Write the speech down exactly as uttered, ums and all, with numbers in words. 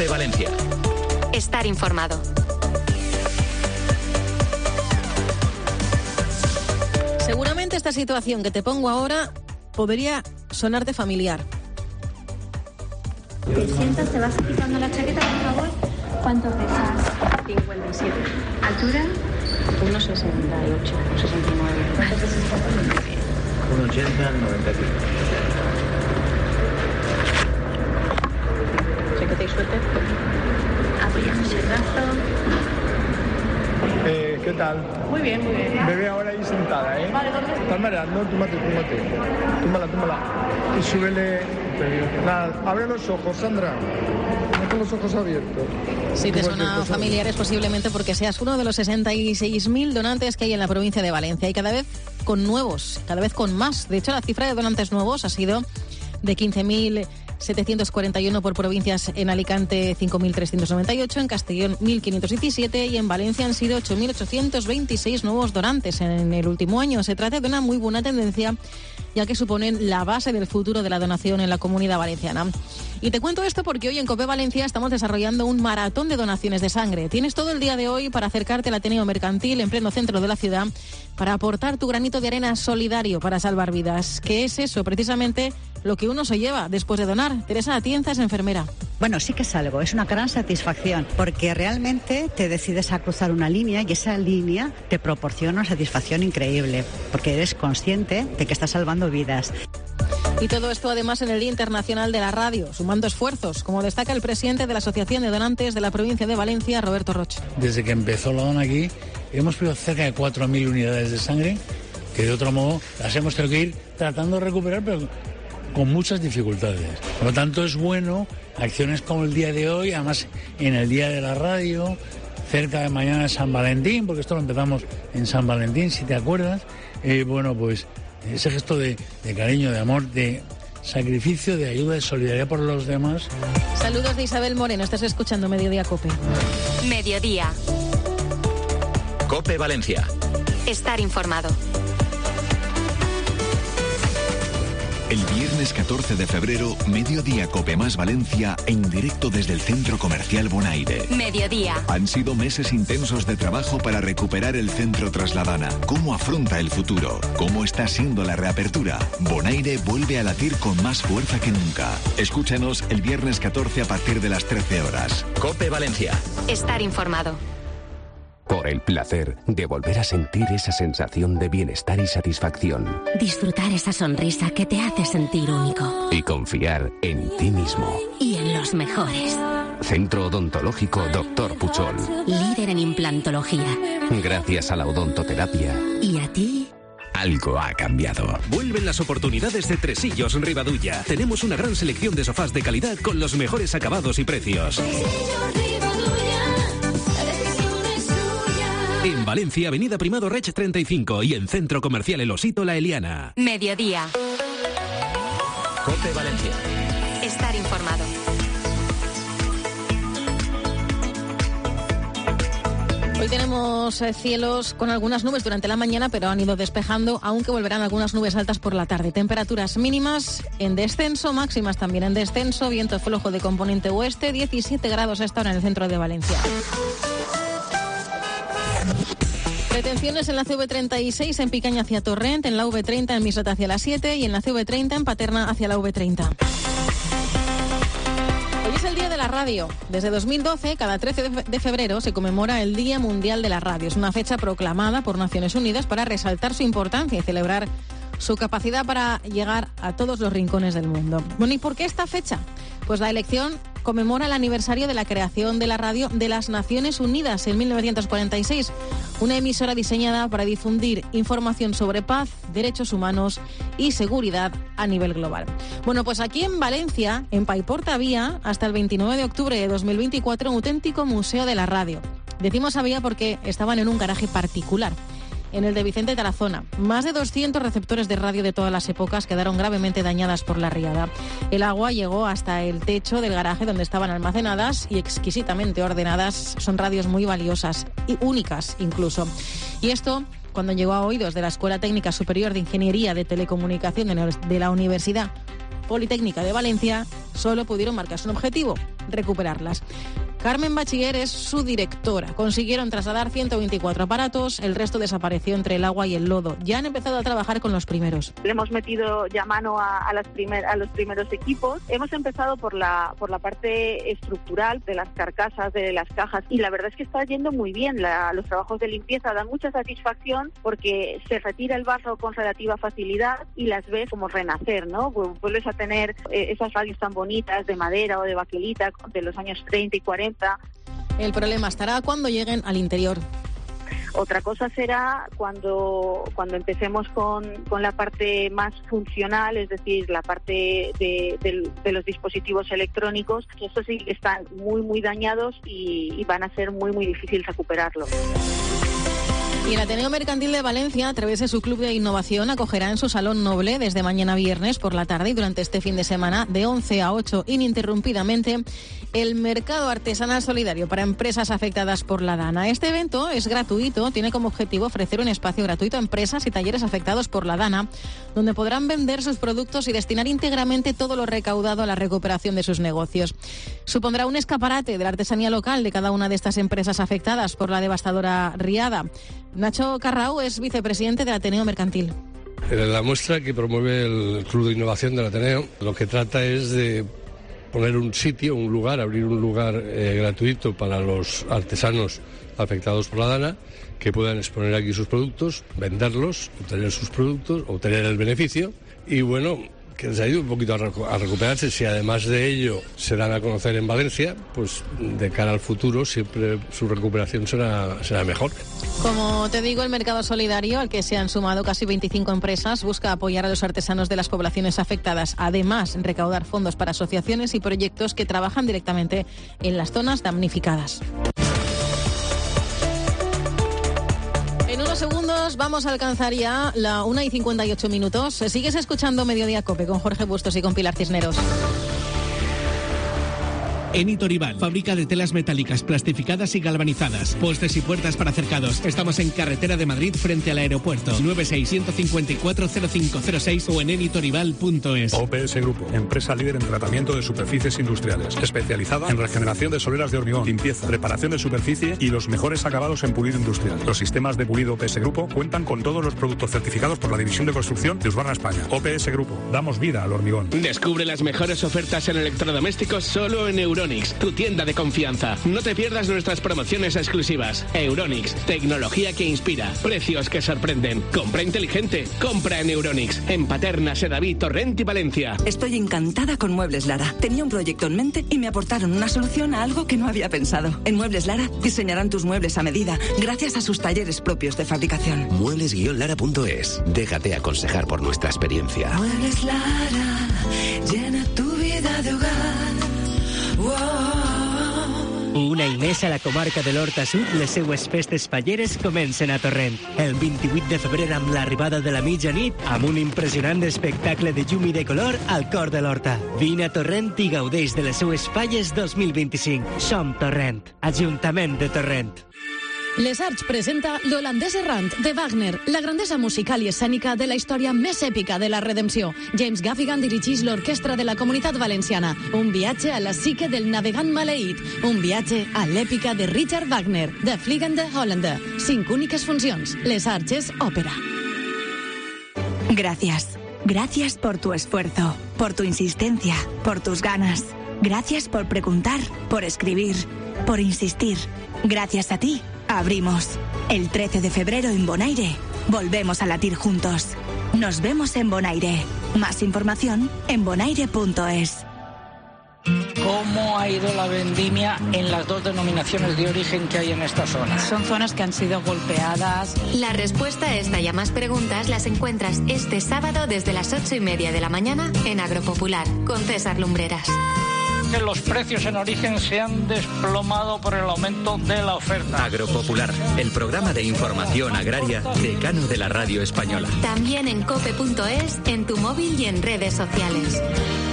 COPE Valencia. Estar informado. Seguramente esta situación que te pongo ahora podría sonarte familiar. Te sientas, te vas quitando la chaqueta, por favor. ¿Cuánto pesas? cincuenta y siete. ¿Altura? uno sesenta y ocho, sesenta y nueve. ¿Cuánto pesas exactamente? uno ochenta, noventa kilos. Chaqueta y suéter. Apoyamos el brazo. Eh, ¿Qué tal? Muy bien, muy bien. Bebé ahora ahí sentada, ¿eh? Vale, ¿dónde? Estás mareando, túmate, túmate. Túmala, túmala. Y súbele. Nada, abre los ojos, Sandra. No con los ojos abiertos. Si te suena familiar es posiblemente porque seas uno de los sesenta y seis mil donantes que hay en la provincia de Valencia y cada vez con nuevos, cada vez con más. De hecho, la cifra de donantes nuevos ha sido de quince mil setecientos cuarenta y uno por provincias, en Alicante cinco mil trescientos noventa y ocho, en Castellón mil quinientos diecisiete y en Valencia han sido ocho mil ochocientos veintiséis nuevos donantes en el último año. Se trata de una muy buena tendencia, ya que suponen la base del futuro de la donación en la Comunidad Valenciana. Y te cuento esto porque hoy en COPE Valencia estamos desarrollando un maratón de donaciones de sangre. Tienes todo el día de hoy para acercarte al Ateneo Mercantil en pleno centro de la ciudad para aportar tu granito de arena solidario para salvar vidas. ¿Qué es eso? Precisamente lo que uno se lleva después de donar. Teresa Atienza es enfermera. Bueno, sí que es algo, es una gran satisfacción, porque realmente te decides a cruzar una línea y esa línea te proporciona una satisfacción increíble, porque eres consciente de que estás salvando vidas. Y todo esto además en el Día Internacional de la Radio, sumando esfuerzos, como destaca el presidente de la Asociación de Donantes de la provincia de Valencia, Roberto Roch. Desde que empezó la dona aquí, hemos pedido cerca de cuatro mil unidades de sangre, que de otro modo las hemos tenido que ir tratando de recuperar, pero con muchas dificultades. Por lo tanto, es bueno acciones como el día de hoy, además en el Día de la Radio, cerca de mañana de San Valentín, porque esto lo empezamos en San Valentín, si te acuerdas. Eh, bueno, pues ese gesto de, de cariño, de amor, de sacrificio, de ayuda, de solidaridad por los demás. Saludos de Isabel Moreno, estás escuchando Mediodía COPE. Mediodía. COPE Valencia. Estar informado. El viernes catorce de febrero, Mediodía COPE más Valencia, en directo desde el Centro Comercial Bonaire. Mediodía. Han sido meses intensos de trabajo para recuperar el centro tras la dana. ¿Cómo afronta el futuro? ¿Cómo está siendo la reapertura? Bonaire vuelve a latir con más fuerza que nunca. Escúchanos el viernes catorce a partir de las trece horas. COPE Valencia. Estar informado. Por el placer de volver a sentir esa sensación de bienestar y satisfacción. Disfrutar esa sonrisa que te hace sentir único. Y confiar en ti mismo. Y en los mejores. Centro Odontológico doctor Puchol. Líder en implantología. Gracias a la odontoterapia. ¿Y a ti? Algo ha cambiado. Vuelven las oportunidades de Tresillos Ribadulla. Tenemos una gran selección de sofás de calidad con los mejores acabados y precios. En Valencia, Avenida Primado Rech treinta y cinco y en Centro Comercial El Osito La Eliana. Mediodía. COPE Valencia. Estar informado. Hoy tenemos eh, cielos con algunas nubes durante la mañana, pero han ido despejando, aunque volverán algunas nubes altas por la tarde. Temperaturas mínimas en descenso, máximas también en descenso, viento flojo de componente oeste, diecisiete grados a esta hora en el centro de Valencia. Retenciones en la C V treinta y seis en Picaña hacia Torrent, en la V treinta en Mislata hacia la siete y en la C V treinta en Paterna hacia la V treinta. Hoy es el Día de la Radio. Desde dos mil doce, cada trece de febrero, se conmemora el Día Mundial de la Radio. Es una fecha proclamada por Naciones Unidas para resaltar su importancia y celebrar su capacidad para llegar a todos los rincones del mundo. Bueno, ¿y por qué esta fecha? Pues la elección conmemora el aniversario de la creación de la radio de las Naciones Unidas en mil novecientos cuarenta y seis, una emisora diseñada para difundir información sobre paz, derechos humanos y seguridad a nivel global. Bueno, pues aquí en Valencia, en Paiporta, había hasta el veintinueve de octubre de dos mil veinticuatro un auténtico museo de la radio. Decimos había porque estaban en un garaje particular, en el de Vicente Tarazona. Más de doscientos receptores de radio de todas las épocas quedaron gravemente dañadas por la riada. El agua llegó hasta el techo del garaje donde estaban almacenadas y exquisitamente ordenadas. Son radios muy valiosas y únicas incluso. Y esto, cuando llegó a oídos de la Escuela Técnica Superior de Ingeniería de Telecomunicación de la Universidad Politécnica de Valencia solo pudieron marcarse un objetivo: recuperarlas. Carmen Bachiller es su directora. Consiguieron trasladar ciento veinticuatro aparatos, el resto desapareció entre el agua y el lodo. Ya han empezado a trabajar con los primeros. Le hemos metido ya mano a, a, las primer, a los primeros equipos. Hemos empezado por la, por la parte estructural de las carcasas, de las cajas, y la verdad es que está yendo muy bien. La, los trabajos de limpieza dan mucha satisfacción porque se retira el barro con relativa facilidad y las ves como renacer, ¿no? Vuelves a tener eh, esas radios tan bonitas de madera o de baquelita de los años treinta y cuarenta. El problema estará cuando lleguen al interior. Otra cosa será cuando, cuando empecemos con, con la parte más funcional, es decir, la parte de, de, de los dispositivos electrónicos, que estos sí están muy, muy dañados y, y van a ser muy, muy difícil recuperarlos. Y el Ateneo Mercantil de Valencia, a través de su Club de Innovación, acogerá en su Salón Noble desde mañana viernes por la tarde y durante este fin de semana de once a ocho ininterrumpidamente el Mercado Artesanal Solidario para empresas afectadas por la DANA. Este evento es gratuito, tiene como objetivo ofrecer un espacio gratuito a empresas y talleres afectados por la DANA, donde podrán vender sus productos y destinar íntegramente todo lo recaudado a la recuperación de sus negocios. Supondrá un escaparate de la artesanía local de cada una de estas empresas afectadas por la devastadora riada. Nacho Carrau es vicepresidente del Ateneo Mercantil. La muestra que promueve el Club de Innovación del Ateneo lo que trata es de poner un sitio, un lugar, abrir un lugar eh, gratuito para los artesanos afectados por la DANA, que puedan exponer aquí sus productos, venderlos, obtener sus productos, obtener el beneficio y bueno, que les ayude un poquito a, recu- a recuperarse. Si además de ello se dan a conocer en Valencia, pues de cara al futuro siempre su recuperación será, será mejor. Como te digo, el mercado solidario, al que se han sumado casi veinticinco empresas, busca apoyar a los artesanos de las poblaciones afectadas. Además, recaudar fondos para asociaciones y proyectos que trabajan directamente en las zonas damnificadas. En unos segundos vamos a alcanzar ya la una y cincuenta y ocho minutos. Sigues escuchando Mediodía Cope con Jorge Bustos y con Pilar Cisneros. Enitorival, fábrica de telas metálicas, plastificadas y galvanizadas, postes y puertas para cercados. Estamos en Carretera de Madrid frente al aeropuerto. nueve seis cinco cuatro cero cinco cero seis o en enitorival punto es. O P S Grupo, empresa líder en tratamiento de superficies industriales, especializada en regeneración de soleras de hormigón, limpieza, reparación de superficie y los mejores acabados en pulido industrial. Los sistemas de pulido O P S Grupo cuentan con todos los productos certificados por la División de Construcción de Husqvarna España. O P S Grupo, damos vida al hormigón. Descubre las mejores ofertas en electrodomésticos solo en Euronics, tu tienda de confianza. No te pierdas nuestras promociones exclusivas. Euronics, tecnología que inspira, precios que sorprenden. Compra inteligente, compra en Euronics, en Paterna, Sedaví, Torrent y Valencia. Estoy encantada con Muebles Lara. Tenía un proyecto en mente y me aportaron una solución a algo que no había pensado. En Muebles Lara diseñarán tus muebles a medida, gracias a sus talleres propios de fabricación. Muebles guion lara punto es. Déjate aconsejar por nuestra experiencia. Muebles Lara, llena tu vida de hogar. Una i més a la comarca de l'Horta Sud, les seues festes falleres comencen a Torrent. El vint-i-vuit de febrer, amb l'arribada de la mitjanit, amb un impressionant espectacle de llum i de color al cor de l'Horta. Vine a Torrent i gaudeix de les seues falles dos mil vint-i-cinc. Som Torrent, Ajuntament de Torrent. Les Arts presenta L'Holandès Errant, de Wagner, la grandesa musical i escènica de la història més èpica de la redempció. James Gaffigan dirigeix l'orquestra de la Comunitat Valenciana. Un viatge a la psique del navegant maleït. Un viatge a l'èpica de Richard Wagner, de Fliegende Hollander. Cinc úniques funcions. Les Arts és òpera. Gracias. Gracias por tu esfuerzo, por tu insistencia, por tus ganas. Gracias por preguntar, por escribir, por insistir. Gracias a ti, abrimos. El trece de febrero en Bonaire, volvemos a latir juntos. Nos vemos en Bonaire. Más información en bonaire punto es. ¿Cómo ha ido la vendimia en las dos denominaciones de origen que hay en esta zona? Son zonas que han sido golpeadas. La respuesta a esta y a más preguntas las encuentras este sábado desde las ocho y media de la mañana en Agropopular, con César Lumbreras. Que los precios en origen se han desplomado por el aumento de la oferta. Agropopular, el programa de información agraria decano de la radio española. También en cope punto es, en tu móvil y en redes sociales.